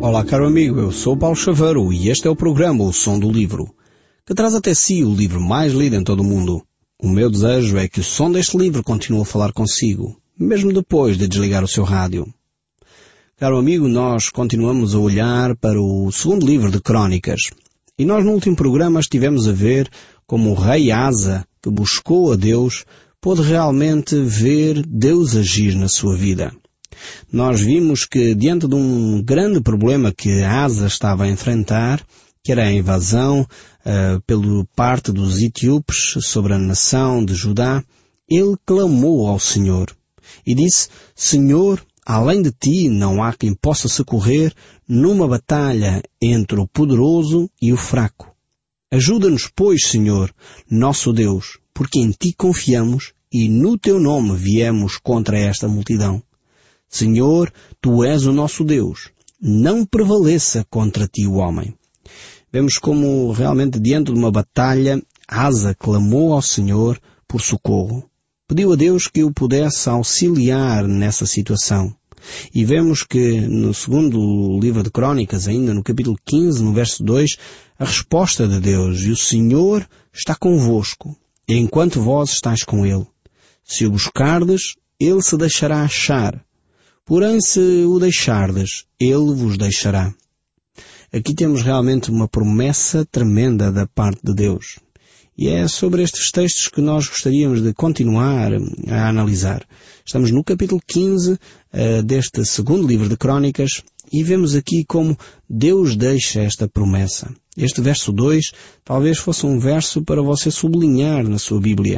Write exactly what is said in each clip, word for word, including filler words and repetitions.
Olá, caro amigo, eu sou Paulo Chaveiro e este é o programa O Som do Livro, que traz até si o livro mais lido em todo o mundo. O meu desejo é que o som deste livro continue a falar consigo, mesmo depois de desligar o seu rádio. Caro amigo, nós continuamos a olhar para o segundo livro de Crônicas. E nós no último programa estivemos a ver como o rei Asa, que buscou a Deus, pôde realmente ver Deus agir na sua vida. Nós vimos que diante de um grande problema que Asa estava a enfrentar, que era a invasão uh, pela parte dos etíopes sobre a nação de Judá, ele clamou ao Senhor e disse: Senhor, além de ti não há quem possa socorrer numa batalha entre o poderoso e o fraco. Ajuda-nos, pois, Senhor, nosso Deus, porque em ti confiamos e no teu nome viemos contra esta multidão. Senhor, tu és o nosso Deus. Não prevaleça contra ti o homem. Vemos como realmente diante de uma batalha, Asa clamou ao Senhor por socorro. Pediu a Deus que o pudesse auxiliar nessa situação. E vemos que no segundo livro de Crônicas, ainda no capítulo quinze, no verso dois, a resposta de Deus: e o Senhor está convosco, enquanto vós estáis com ele. Se o buscardes, ele se deixará achar. Porém, se o deixardes, ele vos deixará. Aqui temos realmente uma promessa tremenda da parte de Deus. E é sobre estes textos que nós gostaríamos de continuar a analisar. Estamos no capítulo quinze uh, deste segundo livro de Crônicas e vemos aqui como Deus deixa esta promessa. Este verso dois talvez fosse um verso para você sublinhar na sua Bíblia.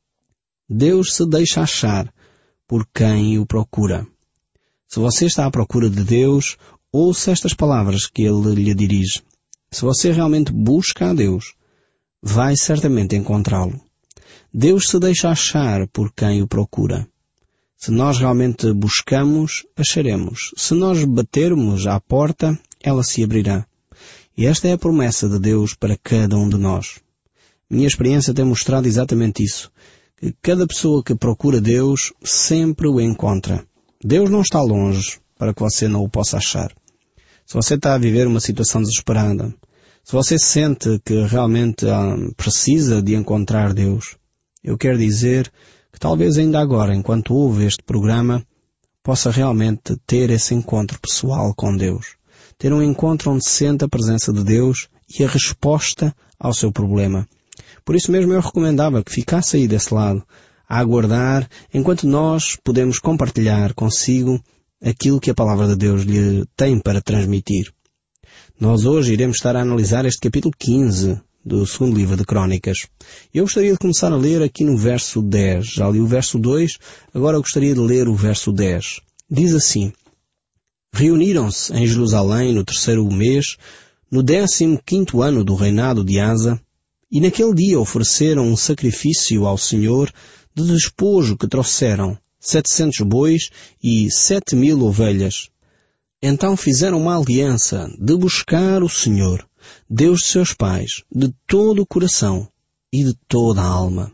Deus se deixa achar por quem o procura. Se você está à procura de Deus, ouça estas palavras que Ele lhe dirige. Se você realmente busca a Deus, vai certamente encontrá-lo. Deus se deixa achar por quem o procura. Se nós realmente buscamos, acharemos. Se nós batermos à porta, ela se abrirá. E esta é a promessa de Deus para cada um de nós. Minha experiência tem mostrado exatamente isso. Que cada pessoa que procura Deus sempre o encontra. Deus não está longe para que você não o possa achar. Se você está a viver uma situação desesperada, se você sente que realmente ah, precisa de encontrar Deus, eu quero dizer que talvez ainda agora, enquanto ouve este programa, possa realmente ter esse encontro pessoal com Deus. Ter um encontro onde sente a presença de Deus e a resposta ao seu problema. Por isso mesmo eu recomendava que ficasse aí desse lado, a aguardar, enquanto nós podemos compartilhar consigo aquilo que a palavra de Deus lhe tem para transmitir. Nós hoje iremos estar a analisar este capítulo quinze do segundo livro de Crônicas. Eu gostaria de começar a ler aqui no verso dez. Já li o verso dois, agora eu gostaria de ler o verso dez. Diz assim: Reuniram-se em Jerusalém no terceiro mês, no décimo quinto ano do reinado de Asa, e naquele dia ofereceram um sacrifício ao Senhor de despojo que trouxeram, setecentos bois e sete mil ovelhas. Então fizeram uma aliança de buscar o Senhor, Deus de seus pais, de todo o coração e de toda a alma.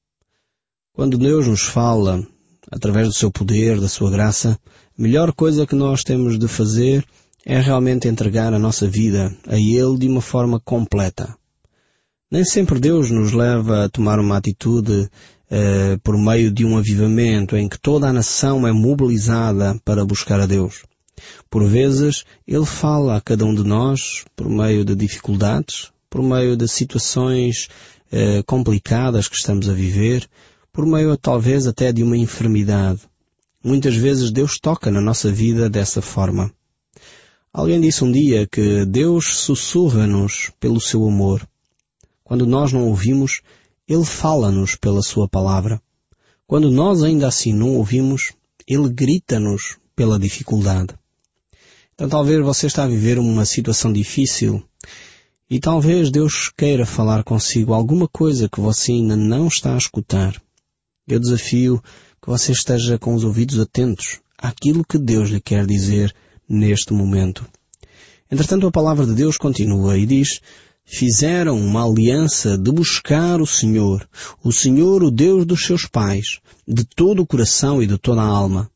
Quando Deus nos fala, através do seu poder, da sua graça, a melhor coisa que nós temos de fazer é realmente entregar a nossa vida a Ele de uma forma completa. Nem sempre Deus nos leva a tomar uma atitude eh, por meio de um avivamento em que toda a nação é mobilizada para buscar a Deus. Por vezes, Ele fala a cada um de nós por meio de dificuldades, por meio de situações eh, complicadas que estamos a viver, por meio talvez até de uma enfermidade. Muitas vezes Deus toca na nossa vida dessa forma. Alguém disse um dia que Deus sussurra-nos pelo seu amor. Quando nós não ouvimos, Ele fala-nos pela sua palavra. Quando nós ainda assim não ouvimos, Ele grita-nos pela dificuldade. Então talvez você está a viver uma situação difícil e talvez Deus queira falar consigo alguma coisa que você ainda não está a escutar. Eu desafio que você esteja com os ouvidos atentos àquilo que Deus lhe quer dizer neste momento. Entretanto, a palavra de Deus continua e diz: fizeram uma aliança de buscar o Senhor, o Senhor, o Deus dos seus pais, de todo o coração e de toda a alma.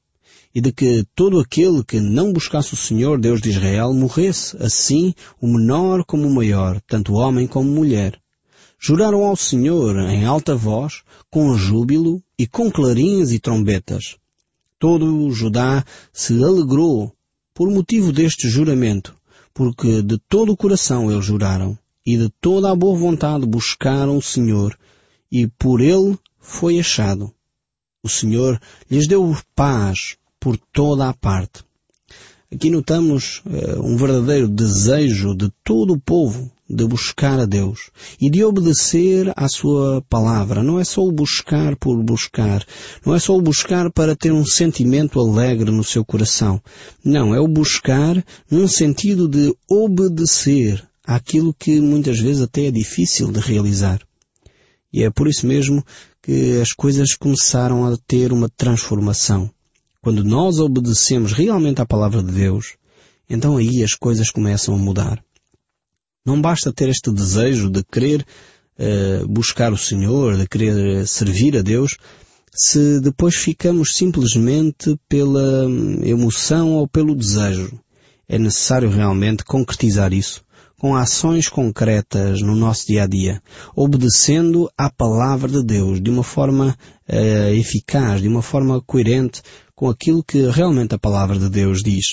e de que todo aquele que não buscasse o Senhor, Deus de Israel, morresse, assim o menor como o maior, tanto homem como mulher. Juraram ao Senhor em alta voz, com júbilo e com clarins e trombetas. Todo o Judá se alegrou por motivo deste juramento, porque de todo o coração eles juraram, e de toda a boa vontade buscaram o Senhor, e por ele foi achado. O Senhor lhes deu paz por toda a parte. Aqui notamos uh, um verdadeiro desejo de todo o povo de buscar a Deus e de obedecer à sua palavra. Não é só o buscar por buscar. Não é só o buscar para ter um sentimento alegre no seu coração. Não, é o buscar num sentido de obedecer àquilo que muitas vezes até é difícil de realizar. E é por isso mesmo que as coisas começaram a ter uma transformação. Quando nós obedecemos realmente à palavra de Deus, então aí as coisas começam a mudar. Não basta ter este desejo de querer uh, buscar o Senhor, de querer servir a Deus, se depois ficamos simplesmente pela emoção ou pelo desejo. É necessário realmente concretizar isso com ações concretas no nosso dia-a-dia, obedecendo à palavra de Deus de uma forma uh, eficaz, de uma forma coerente com aquilo que realmente a palavra de Deus diz.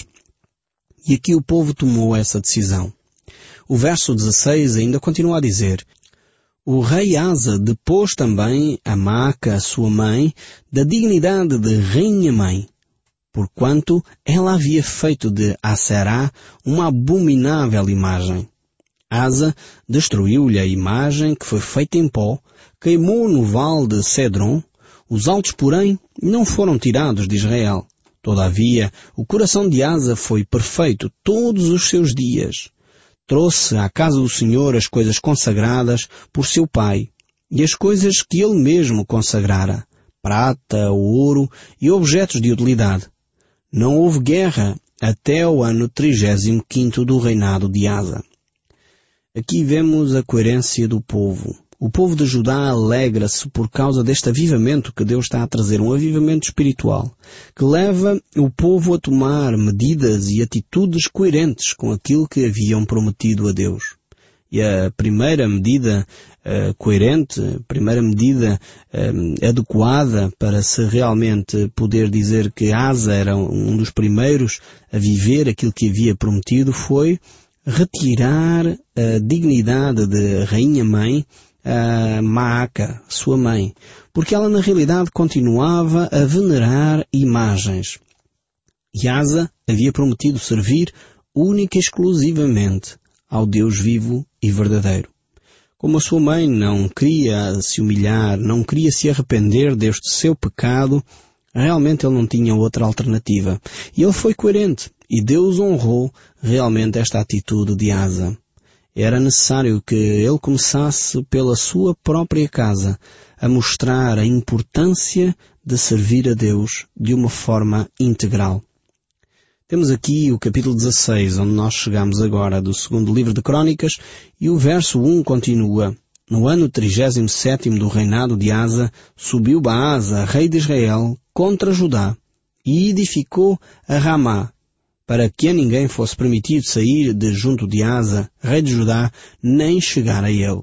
E aqui o povo tomou essa decisão. O verso dezesseis ainda continua a dizer: o rei Asa depôs também a Maaca, sua mãe, da dignidade de rainha-mãe, porquanto ela havia feito de Aserá uma abominável imagem. Asa destruiu-lhe a imagem que foi feita em pó, queimou no vale de Cedron. Os altos, porém, não foram tirados de Israel. Todavia, o coração de Asa foi perfeito todos os seus dias. Trouxe à casa do Senhor as coisas consagradas por seu pai, e as coisas que ele mesmo consagrara, prata, ouro e objetos de utilidade. Não houve guerra até o ano trigésimo quinto do reinado de Asa. Aqui vemos a coerência do povo. O povo de Judá alegra-se por causa deste avivamento que Deus está a trazer, um avivamento espiritual, que leva o povo a tomar medidas e atitudes coerentes com aquilo que haviam prometido a Deus. E a primeira medida uh, coerente, a primeira medida uh, adequada para se realmente poder dizer que Asa era um dos primeiros a viver aquilo que havia prometido foi retirar a dignidade de rainha-mãe a Maaca, sua mãe, porque ela na realidade continuava a venerar imagens. E Asa havia prometido servir única e exclusivamente ao Deus vivo e verdadeiro. Como a sua mãe não queria se humilhar, não queria se arrepender deste seu pecado, realmente ele não tinha outra alternativa. E ele foi coerente, e Deus honrou realmente esta atitude de Asa. Era necessário que ele começasse pela sua própria casa a mostrar a importância de servir a Deus de uma forma integral. Temos aqui o capítulo dezesseis, onde nós chegamos agora do segundo livro de Crônicas, e o verso um continua: no ano trigésimo sétimo do reinado de Asa, subiu Baasa, rei de Israel, contra Judá, e edificou a Ramá, para que a ninguém fosse permitido sair de junto de Asa, rei de Judá, nem chegar a ele.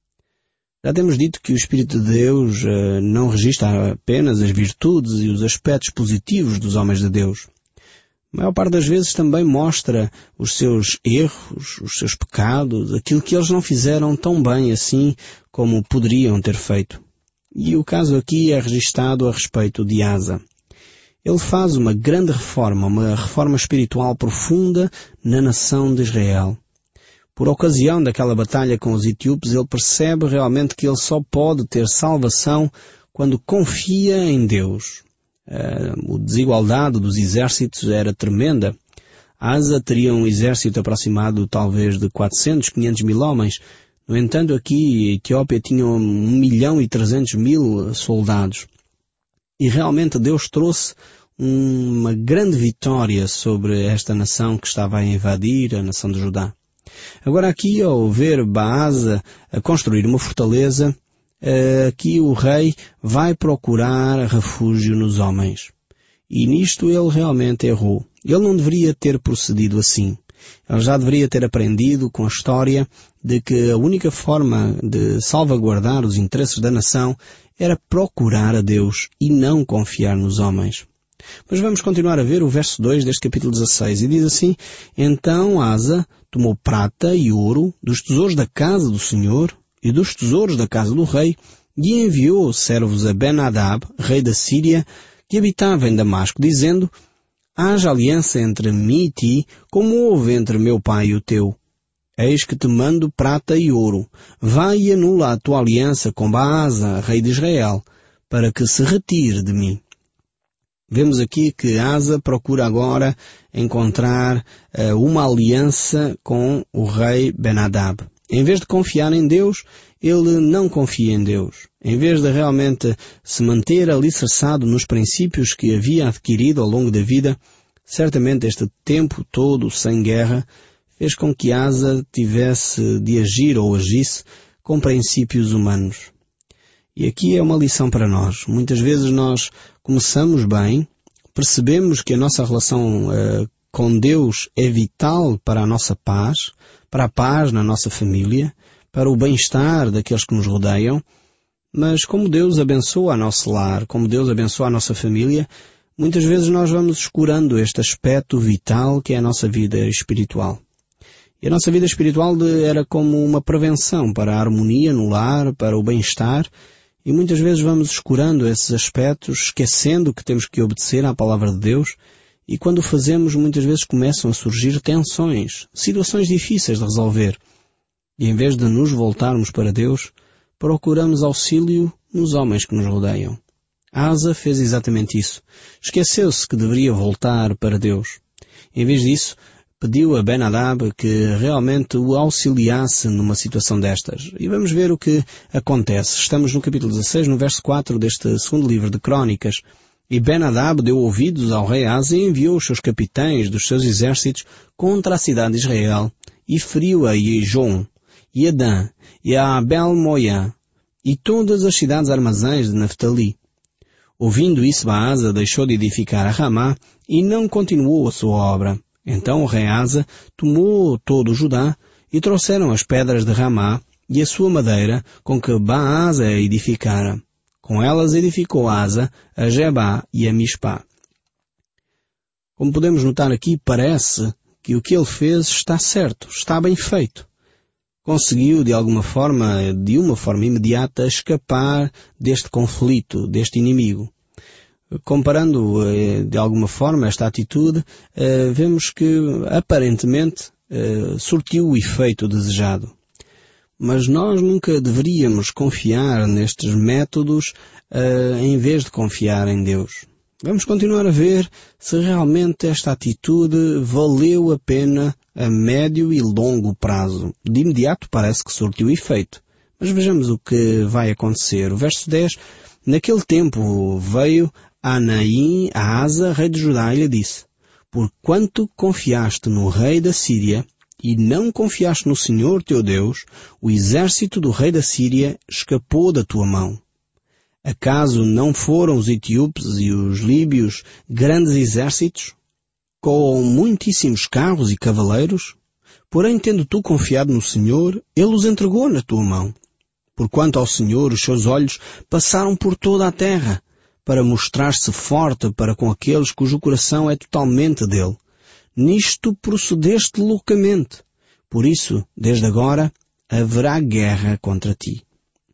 Já temos dito que o Espírito de Deus uh, não registra apenas as virtudes e os aspectos positivos dos homens de Deus. A maior parte das vezes também mostra os seus erros, os seus pecados, aquilo que eles não fizeram tão bem assim como poderiam ter feito. E o caso aqui é registado a respeito de Asa. Ele faz uma grande reforma, uma reforma espiritual profunda na nação de Israel. Por ocasião daquela batalha com os etíopes, ele percebe realmente que ele só pode ter salvação quando confia em Deus. Uh, a desigualdade dos exércitos era tremenda. Asa teria um exército aproximado talvez de quatrocentos, quinhentos mil homens. No entanto, aqui a Etiópia tinha um milhão e trezentos mil soldados. E realmente Deus trouxe uma grande vitória sobre esta nação que estava a invadir, a nação de Judá. Agora aqui, ao ver Baasa a construir uma fortaleza, aqui o rei vai procurar refúgio nos homens. E nisto ele realmente errou. Ele não deveria ter procedido assim. Ele já deveria ter aprendido com a história de que a única forma de salvaguardar os interesses da nação era procurar a Deus e não confiar nos homens. Mas vamos continuar a ver o verso dois deste capítulo dezasseis, e diz assim: Então Asa tomou prata e ouro dos tesouros da casa do Senhor e dos tesouros da casa do rei, e enviou servos a Ben-Hadad, rei da Síria, que habitava em Damasco, dizendo: Haja aliança entre mim e ti, como houve entre meu pai e o teu. Eis que te mando prata e ouro. Vai e anula a tua aliança com Baasa, rei de Israel, para que se retire de mim. Vemos aqui que Asa procura agora encontrar uh, uma aliança com o rei Ben-Hadad. Em vez de confiar em Deus, ele não confia em Deus. Em vez de realmente se manter alicerçado nos princípios que havia adquirido ao longo da vida, certamente este tempo todo sem guerra fez com que Asa tivesse de agir ou agisse com princípios humanos. E aqui é uma lição para nós. Muitas vezes nós começamos bem, percebemos que a nossa relação uh, com Deus é vital para a nossa paz, para a paz na nossa família, para o bem-estar daqueles que nos rodeiam, mas como Deus abençoa o nosso lar, como Deus abençoa a nossa família, muitas vezes nós vamos escurando este aspecto vital que é a nossa vida espiritual. E a nossa vida espiritual era como uma prevenção para a harmonia no lar, para o bem-estar, e muitas vezes vamos escurando esses aspectos, esquecendo que temos que obedecer à palavra de Deus, e quando o fazemos, muitas vezes começam a surgir tensões, situações difíceis de resolver. E em vez de nos voltarmos para Deus, procuramos auxílio nos homens que nos rodeiam. Asa fez exatamente isso. Esqueceu-se que deveria voltar para Deus. Em vez disso, pediu a Ben-Hadad que realmente o auxiliasse numa situação destas. E vamos ver o que acontece. Estamos no capítulo dezasseis, no verso quatro deste segundo livro de Crônicas. E Ben-Hadad deu ouvidos ao rei Asa e enviou os seus capitães dos seus exércitos contra a cidade de Israel, e feriu a Ijon, e a Dan, e a Abel-Moiá, e todas as cidades armazéns de Naftali. Ouvindo isso, Baasa deixou de edificar a Ramá e não continuou a sua obra. Então o rei Asa tomou todo o Judá e trouxeram as pedras de Ramá e a sua madeira com que Baasa edificara. Com elas edificou Asa a Jebá e a Mispá. Como podemos notar aqui, parece que o que ele fez está certo, está bem feito. Conseguiu, de alguma forma, de uma forma imediata, escapar deste conflito, deste inimigo. Comparando, de alguma forma, esta atitude, vemos que, aparentemente, surtiu o efeito desejado. Mas nós nunca deveríamos confiar nestes métodos em vez de confiar em Deus. Vamos continuar a ver se realmente esta atitude valeu a pena a médio e longo prazo. De imediato parece que surtiu efeito. Mas vejamos o que vai acontecer. O verso dez, naquele tempo veio Anaim a Asa, rei de Judá, e lhe disse: Porquanto confiaste no rei da Síria e não confiaste no Senhor teu Deus, o exército do rei da Síria escapou da tua mão. Acaso não foram os etíopes e os líbios grandes exércitos, com muitíssimos carros e cavaleiros? Porém, tendo tu confiado no Senhor, Ele os entregou na tua mão. Porquanto ao Senhor os seus olhos passaram por toda a terra, para mostrar-se forte para com aqueles cujo coração é totalmente dele. Nisto procedeste loucamente. Por isso, desde agora, haverá guerra contra ti.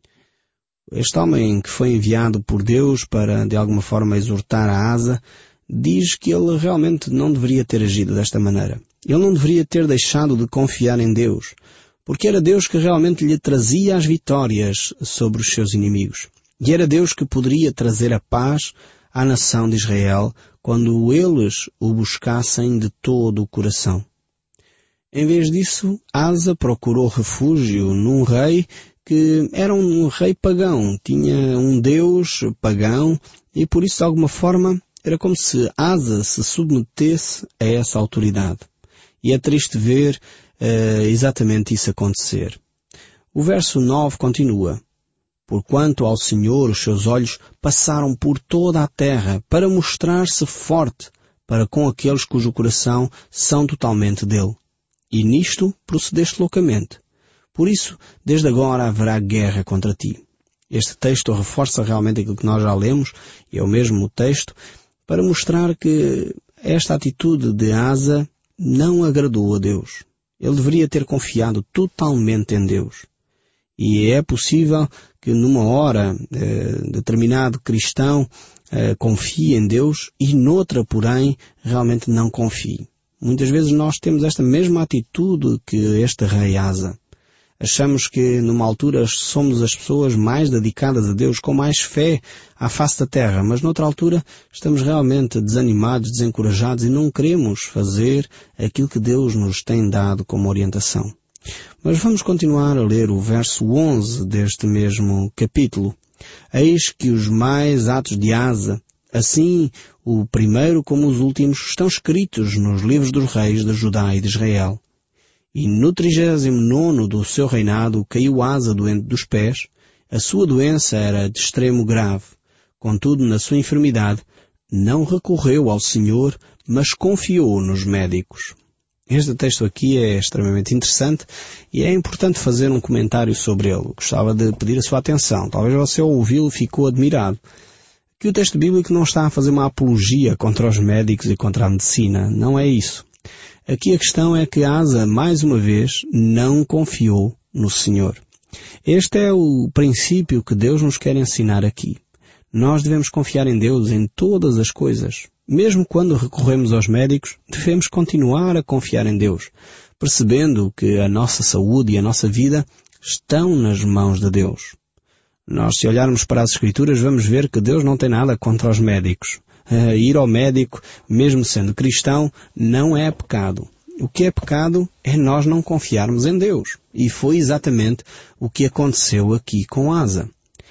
Este homem que foi enviado por Deus para, de alguma forma, exortar a Asa, diz que ele realmente não deveria ter agido desta maneira. Ele não deveria ter deixado de confiar em Deus, porque era Deus que realmente lhe trazia as vitórias sobre os seus inimigos. E era Deus que poderia trazer a paz à nação de Israel quando eles o buscassem de todo o coração. Em vez disso, Asa procurou refúgio num rei que era um rei pagão, tinha um deus pagão e por isso de alguma forma era como se Asa se submetesse a essa autoridade. E é triste ver uh, exatamente isso acontecer. O verso nove continua: Porquanto ao Senhor os seus olhos passaram por toda a terra para mostrar-se forte para com aqueles cujo coração são totalmente dele. E nisto procedeste loucamente. Por isso, desde agora haverá guerra contra ti. Este texto reforça realmente aquilo que nós já lemos, e é o mesmo texto, para mostrar que esta atitude de Asa não agradou a Deus. Ele deveria ter confiado totalmente em Deus. E é possível que numa hora eh, determinado cristão eh, confie em Deus e noutra, porém, realmente não confie. Muitas vezes nós temos esta mesma atitude que este rei Asa. Achamos que numa altura somos as pessoas mais dedicadas a Deus, com mais fé à face da terra, mas noutra altura estamos realmente desanimados, desencorajados e não queremos fazer aquilo que Deus nos tem dado como orientação. Mas vamos continuar a ler o verso onze deste mesmo capítulo. Eis que os mais atos de Asa, assim o primeiro como os últimos, estão escritos nos livros dos reis de Judá e de Israel. E no trigésimo nono do seu reinado caiu Asa doente dos pés. A sua doença era de extremo grave. Contudo, na sua enfermidade, não recorreu ao Senhor, mas confiou nos médicos. Este texto aqui é extremamente interessante e é importante fazer um comentário sobre ele. Gostava de pedir a sua atenção. Talvez você ao ouvi-lo ficou admirado. Que o texto bíblico não está a fazer uma apologia contra os médicos e contra a medicina. Não é isso. Aqui a questão é que Asa, mais uma vez, não confiou no Senhor. Este é o princípio que Deus nos quer ensinar aqui. Nós devemos confiar em Deus em todas as coisas. Mesmo quando recorremos aos médicos, devemos continuar a confiar em Deus, percebendo que a nossa saúde e a nossa vida estão nas mãos de Deus. Nós, se olharmos para as Escrituras, vamos ver que Deus não tem nada contra os médicos. Uh, ir ao médico, mesmo sendo cristão, não é pecado. O que é pecado é nós não confiarmos em Deus. E foi exatamente o que aconteceu aqui com Asa.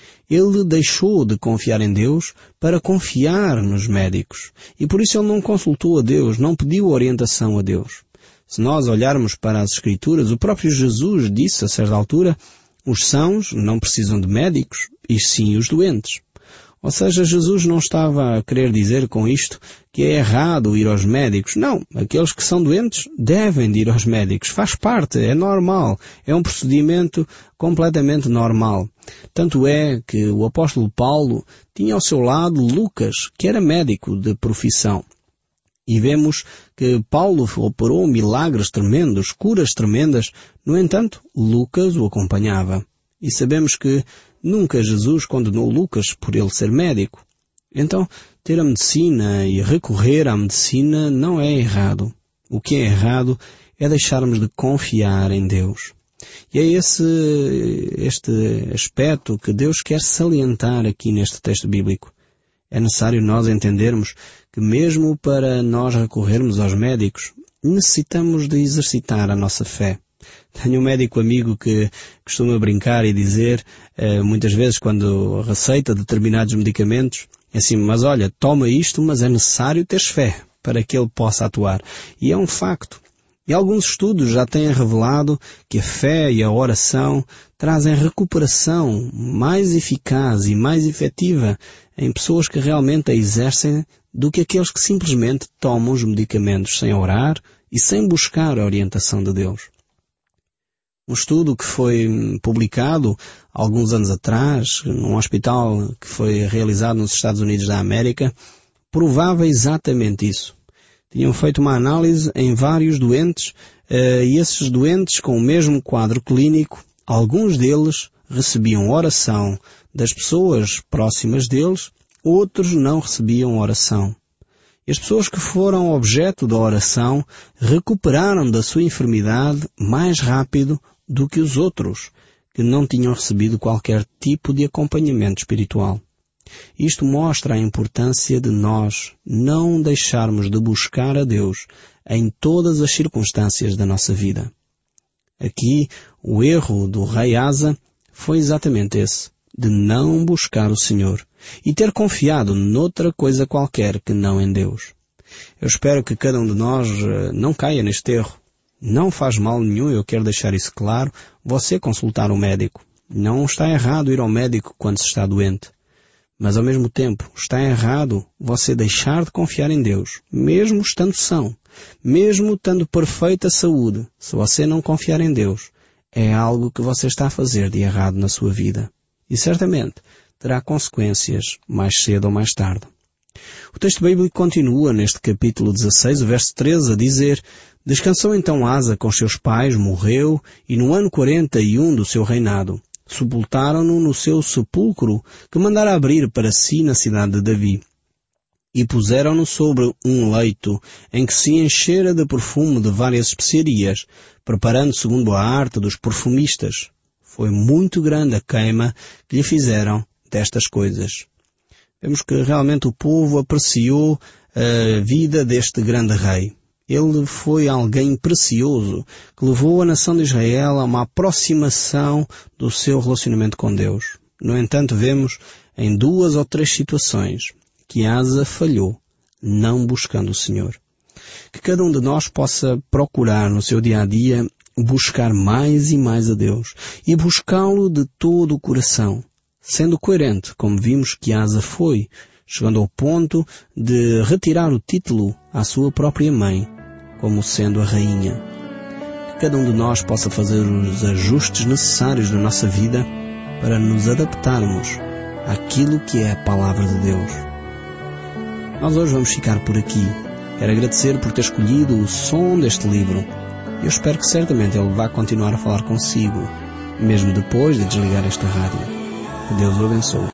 Ele deixou de confiar em Deus para confiar nos médicos. E por isso ele não consultou a Deus, não pediu orientação a Deus. Se nós olharmos para as Escrituras, o próprio Jesus disse a certa altura, os sãos não precisam de médicos, e sim os doentes. Ou seja, Jesus não estava a querer dizer com isto que é errado ir aos médicos. Não, aqueles que são doentes devem de ir aos médicos. Faz parte, é normal, é um procedimento completamente normal. Tanto é que o apóstolo Paulo tinha ao seu lado Lucas, que era médico de profissão. E vemos que Paulo operou milagres tremendos, curas tremendas. No entanto, Lucas o acompanhava. E sabemos que nunca Jesus condenou Lucas por ele ser médico. Então, ter a medicina e recorrer à medicina não é errado. O que é errado é deixarmos de confiar em Deus. E é esse este aspecto que Deus quer salientar aqui neste texto bíblico. É necessário nós entendermos que mesmo para nós recorrermos aos médicos, necessitamos de exercitar a nossa fé. Tenho um médico amigo que costuma brincar e dizer, eh, muitas vezes quando receita determinados medicamentos, é assim, mas olha, toma isto, mas é necessário teres fé para que ele possa atuar. E é um facto. E alguns estudos já têm revelado que a fé e a oração trazem recuperação mais eficaz e mais efetiva em pessoas que realmente a exercem do que aqueles que simplesmente tomam os medicamentos sem orar e sem buscar a orientação de Deus. Um estudo que foi publicado alguns anos atrás, num hospital que foi realizado nos Estados Unidos da América, provava exatamente isso. Tinham feito uma análise em vários doentes, uh, e esses doentes com o mesmo quadro clínico, alguns deles recebiam oração das pessoas próximas deles, outros não recebiam oração. E as pessoas que foram objeto da oração recuperaram da sua enfermidade mais rápido do que os outros, que não tinham recebido qualquer tipo de acompanhamento espiritual. Isto mostra a importância de nós não deixarmos de buscar a Deus em todas as circunstâncias da nossa vida. Aqui, o erro do rei Asa foi exatamente esse, de não buscar o Senhor e ter confiado noutra coisa qualquer que não em Deus. Eu espero que cada um de nós não caia neste erro. Não faz mal nenhum, eu quero deixar isso claro, você consultar um médico. Não está errado ir ao médico quando se está doente. Mas ao mesmo tempo, está errado você deixar de confiar em Deus, mesmo estando são, mesmo tendo perfeita saúde. Se você não confiar em Deus, é algo que você está a fazer de errado na sua vida. E certamente terá consequências mais cedo ou mais tarde. O texto bíblico continua neste capítulo dezasseis, o verso treze, a dizer: Descansou então Asa com seus pais, morreu, e no ano quarenta e um do seu reinado, sepultaram-no no seu sepulcro que mandara abrir para si na cidade de Davi. E puseram-no sobre um leito em que se enchera de perfume de várias especiarias, preparando segundo a arte dos perfumistas. Foi muito grande a queima que lhe fizeram destas coisas. Vemos que realmente o povo apreciou a vida deste grande rei. Ele foi alguém precioso que levou a nação de Israel a uma aproximação do seu relacionamento com Deus. No entanto, vemos em duas ou três situações que Asa falhou, não buscando o Senhor. Que cada um de nós possa procurar no seu dia a dia buscar mais e mais a Deus e buscá-lo de todo o coração, sendo coerente, como vimos que Asa foi, chegando ao ponto de retirar o título à sua própria mãe, como sendo a rainha. Que cada um de nós possa fazer os ajustes necessários na nossa vida para nos adaptarmos àquilo que é a palavra de Deus. Nós hoje vamos ficar por aqui. Quero agradecer por ter escolhido o som deste livro. Eu espero que certamente ele vá continuar a falar consigo, mesmo depois de desligar esta rádio. Que Deus o abençoe.